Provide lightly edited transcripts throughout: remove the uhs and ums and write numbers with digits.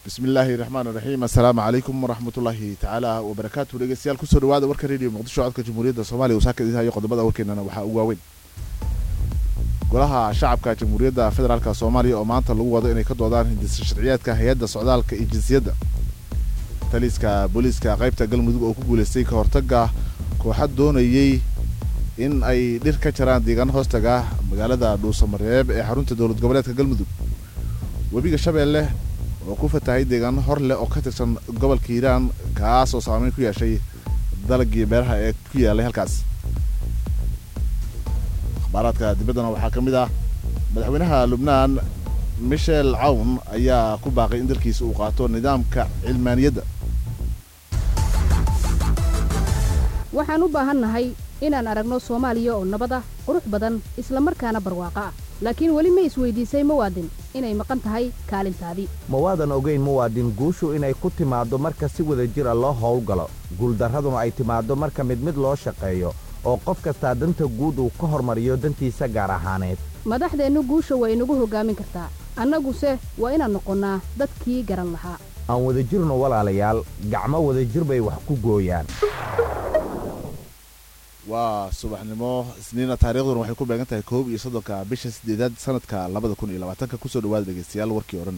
بسم الله الرحمن الرحيم السلام عليكم ورحمة الله تعالى وبركاته dhegeystayaal ku soo dhawaada warka radio muqdisho codka jamhuuriyadda Soomaaliya oo saakadiisa iyo qodobada warkeena waxa ugu waaweyn golaha shacabka jamhuuriyadda federaalka Soomaaliya oo maanta lagu wado inay ka doodaan hindisa sharciyeedka hay'adda socdaalka iyo jinsiyadda taliska booliska qaybta galmudug oo ku guuleystay ka hortagga kooxad doonayay in ay dhir ka jaraan deegaan hoostaga magaalada Dhuusamareeb ee xarunta dawlad goboleedka galmudug webiga Shabeelle oo ku fatahay deegaan hor leh oo ka tirsan gobolka Hiiraan kaas oo saameyn ku yeeshay dalagii beeraha ee ku yaalay halkaas akhbaaradka dibaddana waxaa ka mid ah madaxweynaha Lubnaan Michel Aoun ayaa ku baaqay in dalkiisa uu qaato nidaamka cilmaaniyadda waxaan u baahannahay inaan aragno Soomaaliya oo nabad ah qurux badan isla markaana barwaaqo ah laakiin wali ma isweydiisay muwaadin inay maqan tahay kaalintaadii muwaadin ogeyn muwaadin guushu inay ku timaado marka si wada jir ah loo howlgalo guuldarraduna ay timaado marka mid loo shaqeeyo oo qof kasta danta guud uu ka hormariyo dantiisa gaar ahaaneed madaxdeenu guusha way inagu hogaamin kartaa annaguse waa inaan noqonnaa dadkii garan lahaa aan wada jirno walaalayaal gacmo wada jir bay wax ku gooyaan waa subaxnimo isniina taariikhduna waxay ku beegan tahay 31 bisha 8 sanadka 2020 ku soo dhawaad dhageystayaal warkii oran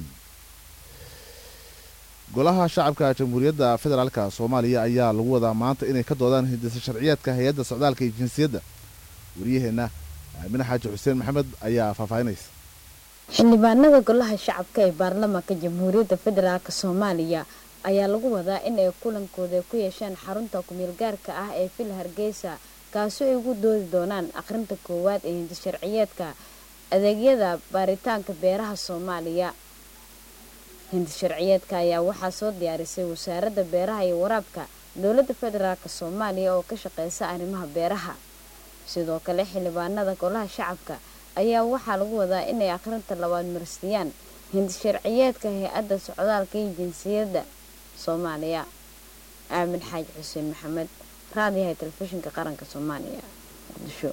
golaha shacabka jamhuuriyadda federaalka Soomaaliya ayaa lagu wadaa maanta inay ka doodaan hindisa sharciyeedka hay'adda socdaalka iyo jinsiyadda wariyaheena Aamina Xaaji Xuseen Maxamed ayaa faafaynaysa xildhibaanada golaha shacabka ee baarlamaanka jamhuuriyadda federaalka Soomaaliya ayaa lagu wadaa in ay kulankooda ku yeeshaan xarunta ku-meel gaarka ah ee Fil Hargeysa kaasoo ay ugu doodi doonaan akhrinta koowaad ee hindis sharciyeedka adeegyada baaritaanka beeraha Soomaaliya hindis sharciyeedka ayaa waxaa soo diyaarisay wasaaradda beeraha iyo waraabka dowladda federaalka Soomaaliya oo ka shaqeysa arrimaha beeraha sidoo kale xildhibaanada golaha shacabka ayaa waxaa lagu wadaa inay akhrinta labaad marsiyaan hindis sharciyeedka hay'adda socdaalka iyo jinsiyadda Soomaaliya Aamin Xaaji Xuseen Maxamed raadiyaha telefishinka qaranka Soomaaliya Muqdisho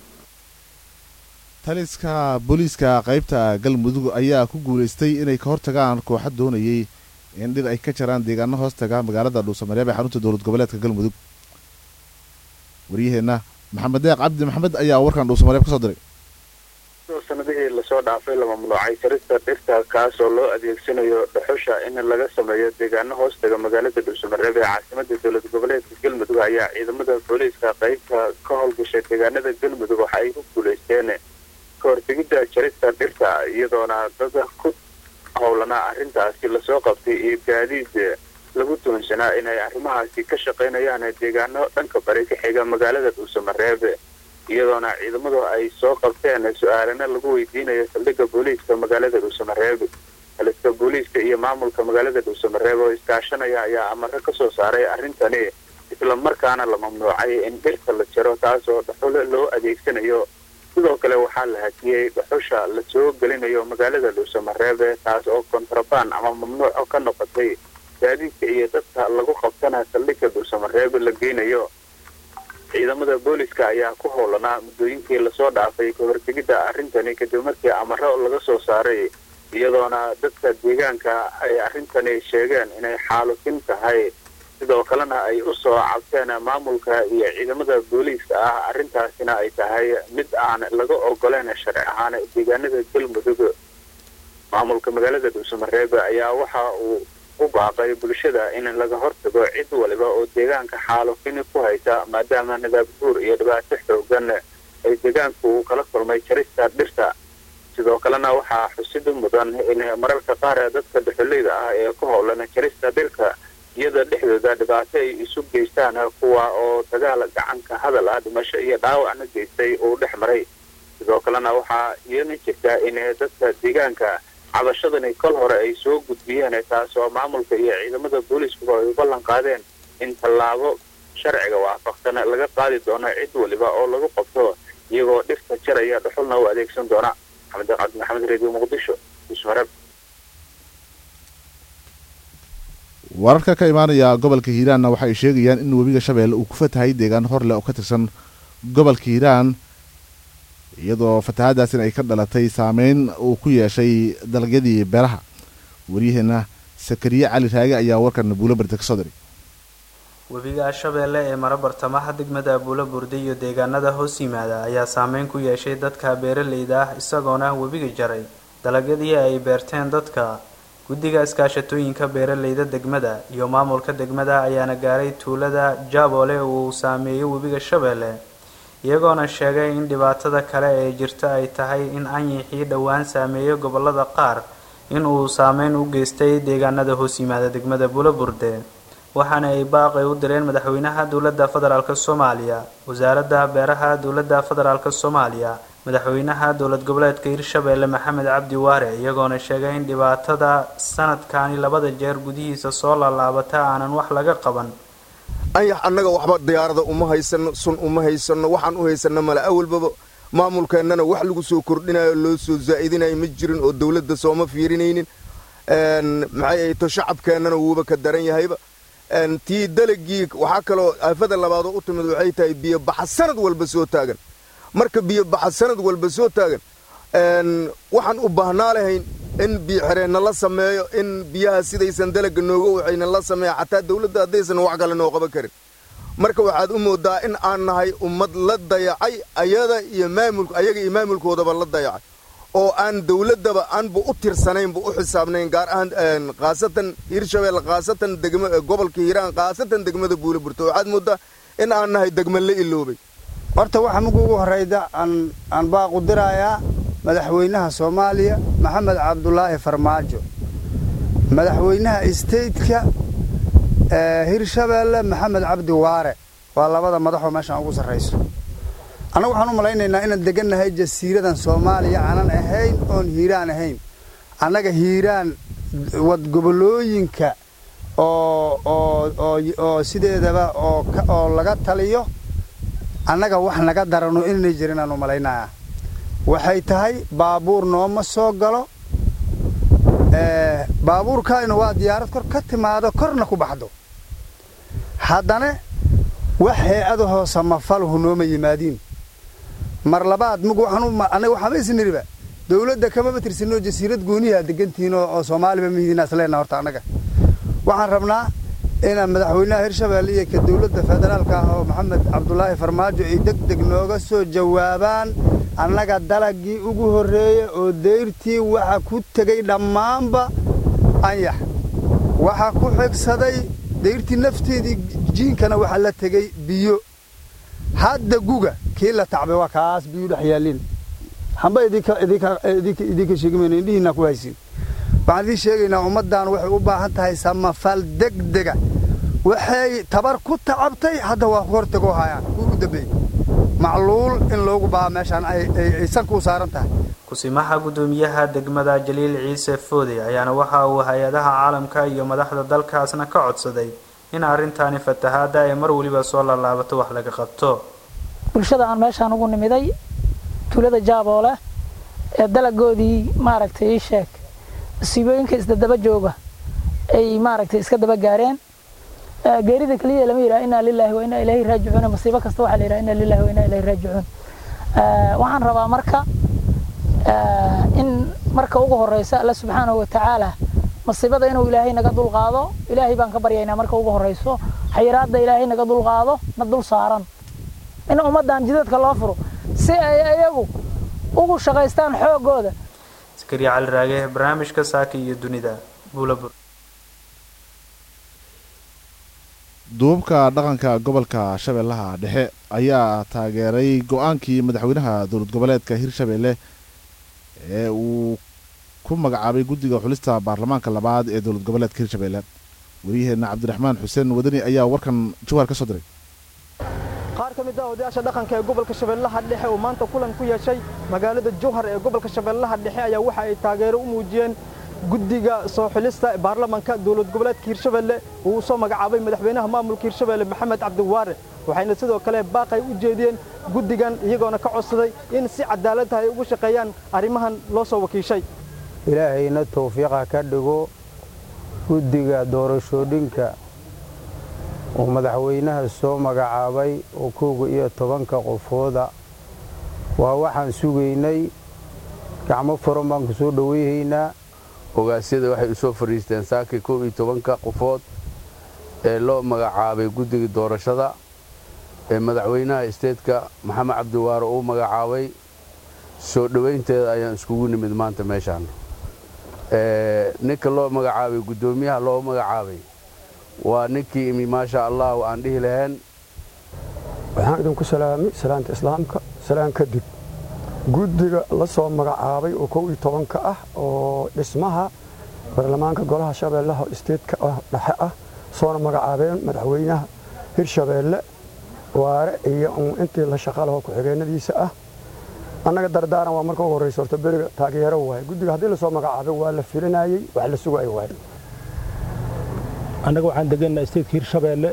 taliska booliska qaybta galmudug ayaa ku guuleystay inay ka hortagaan kooxad doonayay in dhir ay ka jaraan deegaano hoostaga magaalada Dhuusamareeb ee xarunta dawlad goboleedka galmudug wariyaheena Maxamed Deeq Cabdi Maxamed ayaa warkan Dhuusamareeb ka soo diray sanadihii la soo dhaafay lama mamnuucay jarista dhirta kaas oo loo adeegsanayo dhuxusha in laga sameeyo deegaano hoostaga magaalada Dhuusamareeb ee caasimadda dawlad goboleedka galmudug ayaa ciidamada booliska qaybta ka howlgashay deegaanada galmudug waxa ay ku guuleysteen ka hortagidda jarista dhirta iyadoona dad ku howlana arrintaasi la soo qabtay iyo gaadiid lagu doonsanaa inay arrimahaasi ka shaqeynayaan deegaano dhanka bari ka xiga magaalada Dhuusamareeb iyadoona ciidamadu ay soo qabteen su'aalana lagu weydiinayo saldhigga booliska magaalada Dhuusamareeb taliska booliska iyo maamulka magaalada Dhuusamareeb oo iskaashanaya ayaa amarro ka soo saaray arrintani isla markaana la mamnuucay in dhirta la jaro taasoo dhuxul loo adeegsanayo sidoo kale waxaa la hakiyay dhuxusha la soo gelinayo magaalada Dhuusamareeb taas oo kontrabaan ama mamnuuc ka noqotay gaadiidka iyo dadka lagu qabtana saldhigga Dhuusamareeb la geynayo ciidamada booliska ayaa ku howlanaa muddooyinkii la soo dhaafay ka hortagidda arrintani kadib markii amarro laga soo saaray iyadoona dadka deegaanka ay arrintani sheegeen inay xaalufin tahay sidoo kalena ay u soo cabteen maamulka iyo ciidamada booliska ah arrintaasina ay tahay mid aan laga ogoleen sharci ahaan deegaanada galmudug maamulka magaalada Dhuusamareeb ayaa waxa uu u baaqay bulshada in laga hortago cid waliba oo deegaanka xaalufin ku haysa maadaama nidaam guur iyo dhibaato xoogan ay deegaanku kala kulmay jarista dhirta sidoo kalena waxaa xusid mudan in mararka qaar dadka dhuxuleyda ah ee ku howlan jarista dhirta iyada dhexdooda dhibaato ay isu geystaan kuwa oo dagaal gacanka hadal ah dhimasho iyo dhaawacna geystay uu dhex maray sidoo kalena waxaa iyana jirta in dadka deegaanka cabashadani kol hore ay soo gudbiyeen taasoo maamulka iyo ciidamada booliska ay ballan qaadeen in tallaabo sharciga waafaqsan laga qaadi doono cid waliba oo lagu qabto iyagoo dhirta jaraya dhuxulna u adeegsan doona Maxamed Cabdi Maxamed Radio Muqdisho Dhuusamareeb wararka ka imaanaya gobolka Hiiraan waxa ay sheegayaan in webiga Shabeelle uu ku fatahay deegaan hor leh oo ka tirsan gobolka Hiiraan iyadoo fatahaadaasina ay ka dhalatay saameyn uu ku yeeshay dalagyadii beeraha wariyaheena sakariye cali raage ayaa warkan buulo berde ka soo diray. webiga Shabeelle ee mara bartamaha degmada Buulo Burde iyo deegaanada hoos yimaada ayaa saameyn ku yeeshay dadka beeraleyda ah isagoona webiga jaray dalagyadii ay beerteen dadka. guddiga iskaashatooyinka beeraleyda degmada iyo maamulka degmada ayaana gaaray tuulada Jaabole uu saameeyay webiga Shabeelle iyagoona sheegay in dhibaatada kale ee jirta ay tahay in anyixii dhawaan saameeyay gobolada qaar in uu saameyn u geystay deegaanada hoos yimaada degmada Buulo Burde. waxaana ay baaqay u direen madaxweynaha dawladda federaalka Soomaaliya, wasaaradda beeraha dawladda federaalka Soomaaliya, madaxweynaha dawlad goboleedka Hirshabeelle Maxamed Cabdi Waare iyagoona sheegay in dhibaatada sanadkan labada jeer gudihiisa soo laalaabata aanan wax laga qaban. ayax annaga waxba diyaarada uma haysano sun uma haysano waxaan u haysano mala awalbaba maamulkeennana wax lagu soo kordhinayo loo soo zaa'idinayo ma jirin oo dawladda sooma fiirinaynin maxay ay to shacabkeennana wuuba ka daran yahayba tii dalagii waxaa kaloo aafada labaad oo u timid waxay tahay biyo baxa sanad walba soo taagan. marka biyo baxa sanad walba soo taagan waxaan u baahnaa lahayn in biyo xireenna la sameeyo, in biyaha sidaysan dalaga nooga waxayna la sameeyo xataa dawladda haddaysan wax kale noo qaban karin. marka waxaad u moodaa in aan nahay ummad la dayacay ayaga iyo maamulkoodaba la dayacay oo aan dawladdaba aanba u tirsanaynba u xisaabnayn, gaar ahaan khaasatan Hirshabeelle, khaasatan gobolka Hiiraan, khaasatan degmada Buulo Burde. waxaad moodaa in aan nahay degmo la iloobay. horta waxa ugu horeyda aan baaq u dirayaa madaxweynaha Soomaaliya Maxamed Cabdullaahi Farmaajo, madaxweynaha stateka Hirshabeelle Maxamed Cabdi Waare, waa labada madaxoo meeshan ugu sareyso. anagu waxaan u malaynaynaa inaan degannahay jasiiradan Soomaaliya aanan ahayn oon Hiiraan ahayn. annaga Hiiraan wad gobolooyinka oo sideedaba oo laga taliyo annaga wax naga darano inay jiraan aan u malaynayaa. waxay tahay baabuur nooma soo galo, baabuurkaayna waa diyaarad kor ka timaado korna ku baxdo. haddana wax hay'ado hoose ma faluhu nooma yimaadiin. mar labaad anaga waxaan isniriba dawladda kama tirsanno jasiirad gooniya degantiin oo Soomaaliba miidina asleena. horta anaga waxaan rabnaa in madaxweynaha Hirshabeelle iyo ka dawladda federaalka ah oo Maxamed Cabdullaahi Farmaajo ay degdeg nooga soo jawaabaan. annaga dalagii ugu horeeyay oo deyrtii waxa ku tagay dhammaanba ayax, waxa ku xigsaday deyrtii nafteedii jiinkana waxa la tagay biyo. hadda guga kii la tacbay waa kaas biyo dhex yaalin. hamba idinka sheegmayna indhihiina ku haysin. waxaan idin sheegaynaa ummaddan waxay u baahan tahay samafal degdega. waxay tabar ku tacabtay hadda waa hortagoo hayaan ugu dambeeyay macluul in loogu baa meeshan aysan ku saaran tahay. kusimaha gudoomiyaha degmada Jaliil Ciise Foode ayaana waxa uu hay'adaha caalamka iyo madaxda dalkaasna ka codsaday in arrintaani fatahaada ay mar waliba soo laalaabato wax laga qabto. bulshada aan meeshan ugu nimiday tuulada Jaabole ee dalagoodii maaragtay sheek siibooyinka isdaba jooga ay maaragtay iska daba gaareen. geerida kaliya lama yiraahdo inna lillahi wa inna ilayhi raaji'uun. masiibo kasta waxa la yiraahdaa inna lillahi wa inna ilayhi raaji'uun. waxaan rabaa marka in marka ugu horeysa Allah subhanahu wa ta'ala masiibada inuu ilaahay naga dul qaado. ilaahay baan ka baryaynaa marka ugu horeyso xayiraada ilaahay naga dul qaado na dul saaran in ummadan jidadka loo furo si ay ayagu ugu shaqeystaan xoogooda. Sakariye Cali Raage, barnaamijka Saaka iyo Dunida, Buulo Burde. duubka dhaqanka gobolka Shabeellaha Dhexe ayaa taageeray go'aankii madaxweynaha dawlad goboleedka Hirshabeelle ee uu ku magacaabay guddiga xulista baarlamaanka labaad ee dawlad goboleedka Hirshabeelle. wariyaheena Cabdiraxmaan Xuseen Wadani ayaa warkan jawhar ka soo diray. qaar ka mid ah odayaasha dhaqanka ee gobolka Shabeellaha Dhexe oo maanta kulan ku yeeshay magaalada Jowhar ee gobolka Shabeellaha Dhexe ayaa waxa ay taageero u muujiyeen guddiga soo xulista baarlamaanka dawlad goboleedka Hirshabeelle uu soo magacaabay madaxweynaha maamulka Hirshabeelle Maxamed Cabdi Waare. waxayna sidoo kale baaqay u jeediyeen guddigan iyagoona ka codsaday in si cadaalad ah ay ugu shaqeeyaan arrimahan loo soo wakiishay. ilaahayna tawfiiqa ka dhigo guddiga doorashooyinka oo madaxweynaha soo magacaabay oo 11 qofooda. waa waxaan sugaynay gacmo furan baan ku soo dhaweeynaa ogaasyada waxay u soo fariisteen saakii 11 qofood ee loo magacaabay guddiga doorashada ee madaxweynaha isteedka maxamed cabdiwaare uu magacaabay soo dhaweynteeda ayaan iskugu nimid maanta meeshaan ninka loo magacaabay guddoomiyaha loo magacaabay waa ninkii imi maasha Allah aan dhihi lahayn waxaan idinku salaamay salaanta islaamka salaan kadib guddiga la soo magacaabay oo 11 ah oo dhismaha baarlamaanka golaha shabeellaha isteedka dhexe ah soo magacaabeen madaxweynaha Hirshabeelle waare iyo intii la shaqaalaha ku xigeenadiisa ah annaga dardaaran waa markii ugu horreysay horta beriga taageero waay guddiga hadii la soo magacaabay waa la filinayay wax la sugay waay annaga waxaan deganaa isteedka Hirshabeelle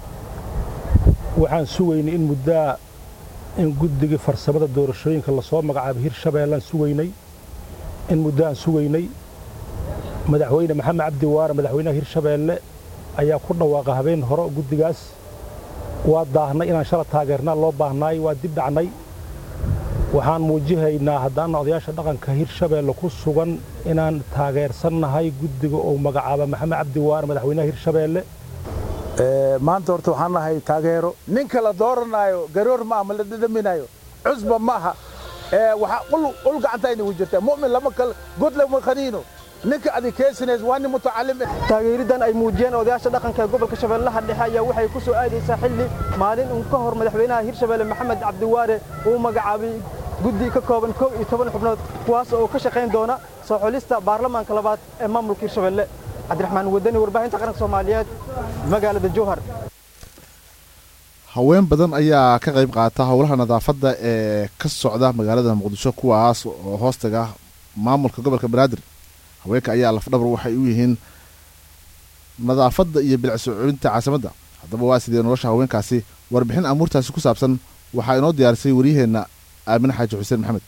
waxaan sugaynay in muddo in guddiga farsamada doorashooyinka la soo magacaabay Hirshabeelle sugaynay in muddo aan sugaynay madaxweyne maxamed cabdiwaare madaxweynaha Hirshabeelle ayaa ku dhawaaqay habeen hore guddigaas waa daahnay inaan shala taageernaa loo baahnay waa dib dhacnay waxaan muujihaynaa haddaan odayaasha dhaqanka Hirshabeelle ku sugan inaan taageersanahay guddiga oo magacaaba maxamed cabdiwaare madaxweynaha Hirshabeelle maanta horta waxaan nahay taageero ninka la dooranayo garoor ma ama la dhadhaminayo cusba maaha waxa qul gacanta inuu jirtaa mu'min lama kal god lama khaniino ninka adikeysanays waa nin mutacallim taageeridan ay muujiyeen odayaasha dhaqanka gobolka Shabeellaha Dhexe ayaa waxay ku soo aadaysaa xilli maalin uu ka hor madaxweynaha Hirshabeelle maxamed cabdiwaare uu magacaabay guddi ka kooban 11 xubnood kuwaas oo ka shaqeyn doona soo xulista baarlamaanka labaad ee maamulka Hirshabeelle cabdiraxmaan wadani warbaahinta qaranka Soomaaliyeed magaalada Jowhar haween badan ayaa ka qayb qaata howlaha nadaafadda ee ka socda magaalada Muqdisho kuwaas oo hoostaga maamulka gobolka Banaadir haweenka ayaa lafdhabar waxay u yihiin nadaafadda iyo bilcisuulinta caasimadda haddaba waa sidee nolosha haweenkaasi warbixin amuurtaasi ku saabsan waxaa inoo diyaarisay wariyaheenna aamin xaaji xuseen maxamed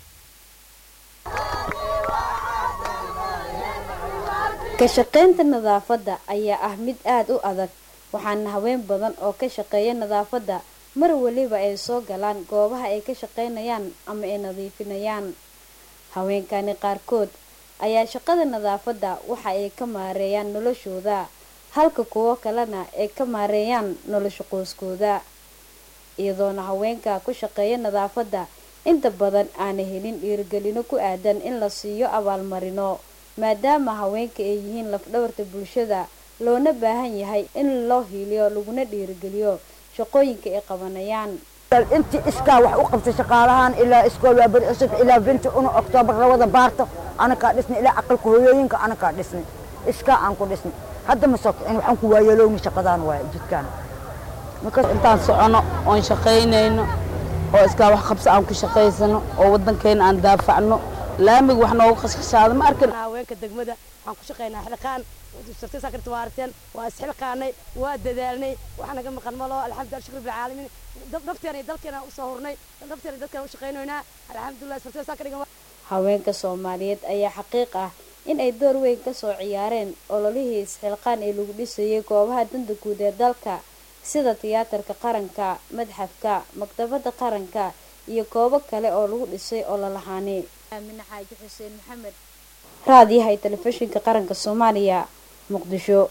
ka shaqeynta nadaafadda ayaa ah mid aad u adag waxaana haween badan oo ka shaqeeya nadaafadda mar waliba ay soo galaan goobaha ay ka shaqeynayaan ama ay nadiifinayaan haweenkani qaarkood ayaa shaqada nadaafadda waxa ay ka maareeyaan noloshooda halka kuwa kalena ay ka maareeyaan nolosha qoyskooda iyadoona haweenka ku shaqeeya nadaafadda inta badan aana helin dhiirigelino ku aadan in la siiyo abaalmarino maadaama haweenka ay yihiin lafdhabarta bulshada loona baahan yahay in loo hiiliyo laguna dhiirigeliyo shaqooyinka ay qabanayaan inti iskaa wax u qabtay shaqaalahan ilaa iskool waa bari cusub ilaa binti una Oktoobar labada baarto anakaa dhisnay ilaa aqalka hooyooyinka anakaa dhisnay iskaa aan ku dhisnay hadda ma soo in waxaan ku waayeelowni shaqadaan waa jidkaan markaas intaan socono oon shaqaynayno oo iskaa wax qabso aan ku shaqaysano oo waddankeena aan daafacno laamig wax noogu qasqashaado ma arkin haweenka degmada waxaan ku shaqaynaa xilqaan sartay sakarta waarteen waa isxilqaanay waa dadaalnay waxa naga maqan malo alxamdulillah shukr bil caalamiin nafteena dalkeena u soo hurnay nafteena dadka u shaqaynaynaa alxamdulillah sartay sakarta haweenka Soomaaliyeed ayaa xaqiiq ah in ay door weyn ka soo ciyaareen ololihii isxilqaan ee lagu dhisayay goobaha danta guud ee dalka sida tiyaatarka qaranka madxafka maktabada qaranka iyo goobo kale oo lagu dhisay oo la lahaanay aamin xaaji xuseen maxamed raadiyaha telefishinka qaranka Soomaaliya Muqdisho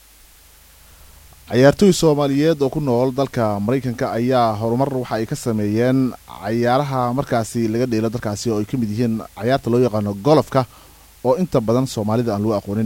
ciyaartoy Soomaaliyeed oo ku nool dalka Mareykanka ayaa horumar waxa ay ka sameeyeen ciyaaraha markaasi laga dheelo dalkaasi oo ay ka mid yihiin ciyaarta loo yaqaan golfka oo inta badan Soomaalida aan loo aqoonin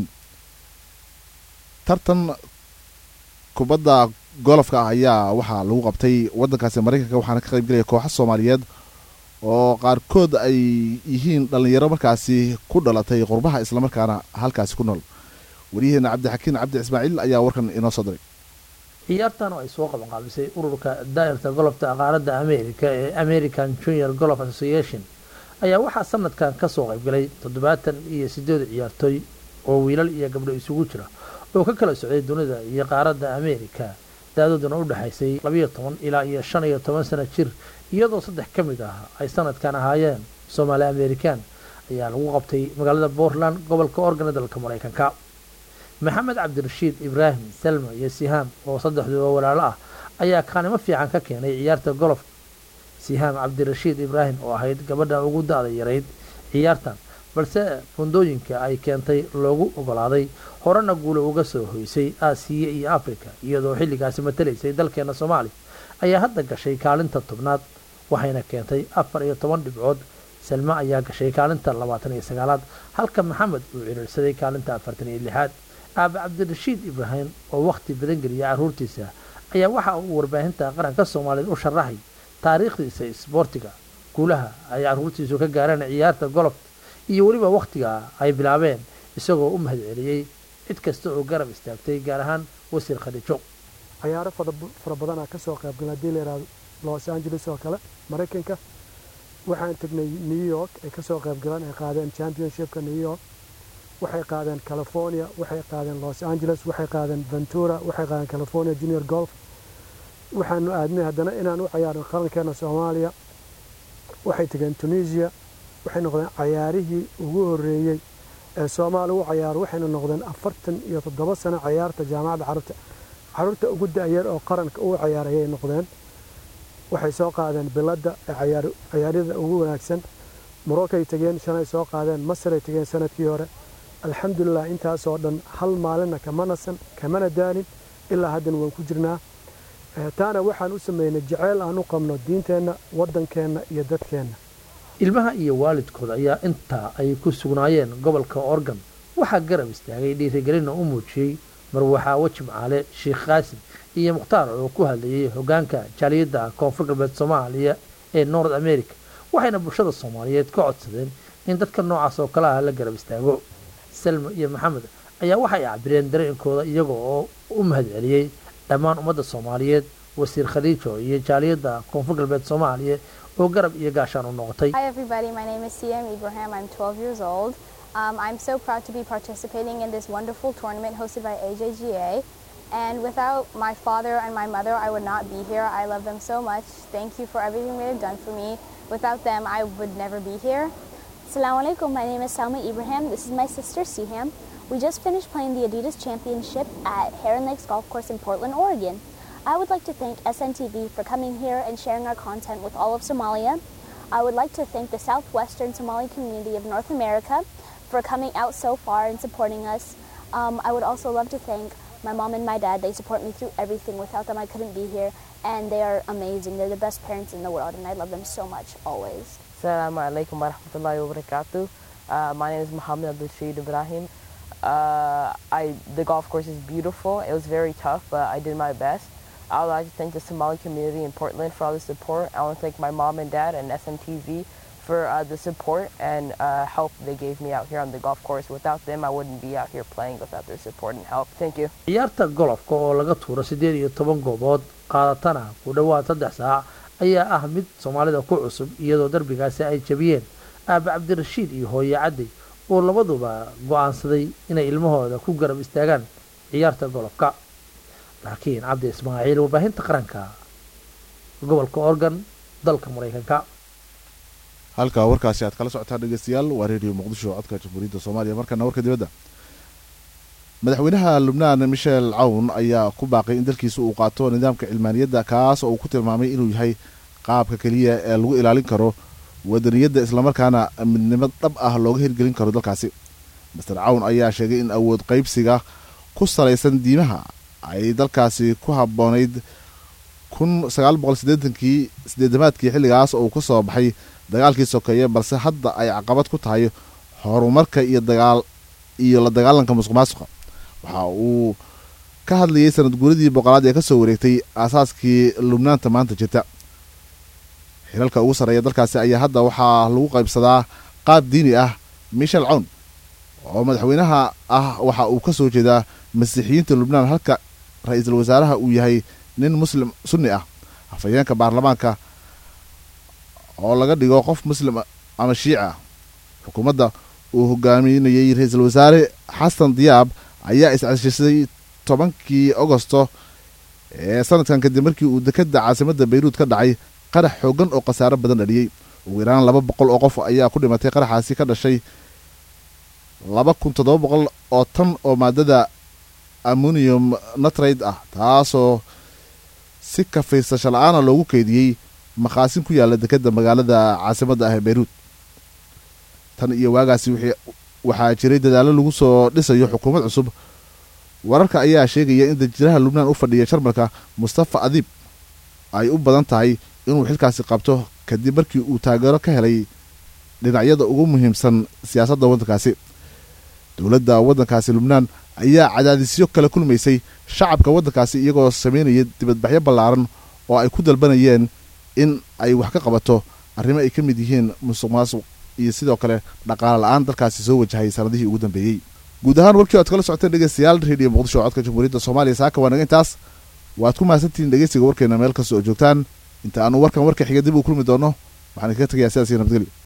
tartan kubadda golfka ayaa waxa lagu qabtay wadankaasi Mareykanka waxaana ka qayb galay kooxo Soomaaliyeed oo qaarkood ay yihiin dhalinyaro markaasi ku dhalatay qurbaha isla markaana halkaasi ku nool wariyaheena cabdixakiin cabdi ismaaciil ayaa warkan inoo soo diray ciyaartan oo ay soo qaban qaabisay ururka daa'irta golofta qaaradda Ameerika ee American Junior Golf Association ayaa waxaa sanadkan ka soo qayb galay 78 ciyaartoy oo wiilal iyo gabdho isugu jira oo ka kala socday dunida iyo qaaradda Ameerika da'dooduna u dhaxaysay 12 ilaa 15 sano jir iyadoo saddex ka mid ah ay sanadkan ahaayeen Soomaali American ayaa lagu qabtay magaalada Portland gobolka Oregon dalka Mareykanka maxamed cabdirashiid ibraahim salma iyo sihaam oo saddexdooda walaalo ah ayaa kaalimo fiican ka keenay ciyaarta golofka sihaam cabdirashiid ibraahim oo ahayd gabadha ugu da'da yarayd ciyaartan balse fundooyinka ay keentay loogu ogolaaday horena guula uga soo hoysay aasiya iyo afrika iyadoo xilligaasi matalaysay dalkeena soomaaliya ayaa hadda gashay kaalinta 10aad waxayna keentay 14 dhibcood. salma ayaa gashay kaalinta 29aad halka maxamed uu ciriirsaday kaalinta 46aad. aabe cabdirashiid ibraahim oo waqti badan geliyay caruurtiisa ayaa waxa uu warbaahinta qaranka Soomaaliyeed u sharaxay taariikhdiisa isboortiga, guulaha ay caruurtiisu ka gaareen ciyaarta golf iyo waliba waqtiga ay bilaabeen, isagoo u mahadceliyay cid kasta oo garab istaagtay gaar ahaan wasiir Khadijo. ciyaaro fara badan ka soo qayb galay Dealer Los Angeles oo kale Mareykanka waxaan tagnay New York ay ka soo qayb galeen ay qaadeen championshipka New York waxay qaadeen California waxay qaadeen Los Angeles waxay qaadeen Ventura waxay qaadeen California Junior Golf waxaanu aadnay haddana inaan u ciyaarno qarankeena Soomaaliya waxay tageen Tunisia waxay noqdeen ciyaarihii ugu horeeyay ee Soomaaliya u ciyaar waxayna noqdeen 47 sano ciyaarta jaamacadda carruurta ugu da'yar oo qaranka u ciyaarayay noqdeen waxay soo qaadeen bilada ciyaarida ugu wanaagsan Morocco ay tageen shanay soo qaadeen Masar ay tageen sanadkii hore alxamdulillah intaas oo dhan hal maalina kamana daalin ilaa haddana waan ku jirnaa taana waxaan u sameynay jacayl aan u qabno diinteena wadankeena iyo dadkeena. ilmaha iyo waalidkooda ayaa inta ay ku sugnaayeen gobolka Oregon waxaa garab istaagay dhiirigelin u muujiyay marwaxa wajimcaale Sheekh Qaasim iyo Mukhtaar oo ku hadlayay hogaanka jaaliyadda Koonfur Galbeed Soomaaliya ee North America waxayna bulshada Soomaaliyeed ka codsadeen in dadka noocaas oo kale ah la garab istaago. Salma iyo Maxamed ayaa waxay cabireen dareenkooda iyagoo oo u mahadceliyay dhammaan ummadda Soomaaliyeed wasiir Khadijo iyo jaaliyadda Koonfur Galbeed Soomaaliya oo garab iyo gaashaan u noqotay. Hi everybody, my name is CM Ibrahim. I'm 12 years old. I'm so proud to be participating in this wonderful tournament hosted by AJGA. And without my father and my mother, I would not be here. I love them so much. Thank you for everything they have done for me. Without them, I would never be here. Assalamu alaikum. My name is Salma Ibrahim. This is my sister Siham. We just finished playing the Adidas Championship at Heron Lakes Golf Course in Portland, Oregon. I would like to thank SNTV for coming here and sharing our content with all of Somalia. I would like to thank the Southwestern Somali community of North America for coming out so far and supporting us. I would also love to thank my mom and my dad. They support me through everything. Without them, I couldn't be here. And they are amazing. They're the best parents in the world, and I love them so much, always. Assalamu alaikum wa rahmatullahi wa barakatuh. My name is Muhammad Abdul Shaheed Ibrahim. The golf course is beautiful. It was very tough, but I did my best. I would like to thank the Somali community in Portland for all the support. I want to thank my mom and dad and SMTV for the support and help they gave me out here on the golf course. Without them, I wouldn't be out here playing without their support and help. Thank you. ciyaarta golofka oo laga tuuro 18 goobood qaadatana ku dhawaad 3 saac ayaa ah mid Soomaalida ku cusub iyadoo darbigaasi ay jabiyeen Aabe Cabdirashiid iyo hooyo Cadday oo labaduba go'aansaday inay ilmahooda ku garab istaagaan ciyaarta golofka. laakiin Cabdi Ismaaciil warbaahinta qaranka gobolka Oregon dalka Mareykanka. halka warkaasi aad kala socotaan dhageystayaal waa radio Muqdisho codka Jamhuuriyadda Soomaaliya. markana warka dibadda madaxweynaha Lubnaan Michel Aoun ayaa ku baaqay in dalkiisa uu qaato nidaamka cilmaaniyadda kaas oo uu ku tilmaamay inuu yahay qaabka kaliya ee lagu ilaalin karo wadaniyadda isla markaana midnimo dhab ah looga hirgelin karo dalkaasi. Mr. Aoun ayaa sheegay in awood qaybsiga ku salaysan diimaha ay dalkaasi ku habboonayd 1980kii xilligaas oo ka soo baxay dagaalkii sokeeye balse hadda ay caqabad ku tahay horumarka iyo la dagaalanka musuqmaasuqa. waxa uu ka hadlayay sanad guuridii boqolaad ee ka soo wareegtay aasaaskii Lubnaanta maanta jirta. xilalka ugu sarreeya dalkaasi ayaa hadda waxaa lagu qaybsadaa qaab diini ah. Michel Aoun oo madaxweynaha ah waxa uu ka soo jeedaa masiixiyiinta Lubnaan halka ra'iisul wasaaraha uu yahay nin muslim sunni ah. afayeenka baarlamaanka oo laga dhigo qof muslim ama shiica. xukuumadda uu hogaaminayay ra'iisul wasaare Xasan Diyaab ayaa iscashisay 10kii Agosto ee sanadkan kadib markii uu dekedda caasimadda Beirut ka dhacay qarax xoogan oo khasaare badan dhaliyay. ugu yaraan 200 oo qof ayaa ku dhimatay qaraxaasi ka dhashay 2700 oo tan oo maadada ammonium nitrate ah taasoo si kafaysasho la'aan loogu keydiyey maqaasin ku yaala dekedda magaalada caasimadda ah ee Beirut. tan iyo waagaasi waxaa jiray dadaallo lagu soo dhisayo xukuumad cusub. wararka ayaa sheegaya in danjiraha lubnaan u fadhiya jarmalka mustafa adiib ay u badan tahay inuu xilkaasi qabto kadib markii uu taageero ka helay dhinacyada ugu muhiimsan siyaasadda waddankaasi. dowladda waddankaasi lubnaan ayaa cadaadisyo kala kulmaysay shacabka waddankaasi iyagoo samaynaya dibadbaxyo ballaaran oo ay ku dalbanayeen in ay wax ka qabato arrimo ay ka mid yihiin musuq maasuq iyo sidoo kale dhaqaale la-aan dalkaasi soo wajahay sanadihii ugu dambeeyey. guud ahaan warkii oad kala socoteen dhegeystayaal radio muqdisho codka jamhuuriyadda soomaaliya saaka waa naga intaas. waad ku mahadsantihiin dhegeysiga warkeena meel kasta oo joogtaan. inta aanu warkan warka xiga dib u kulmi doono waxaan kaga tegayaa sidaas iyo nabadgelyo.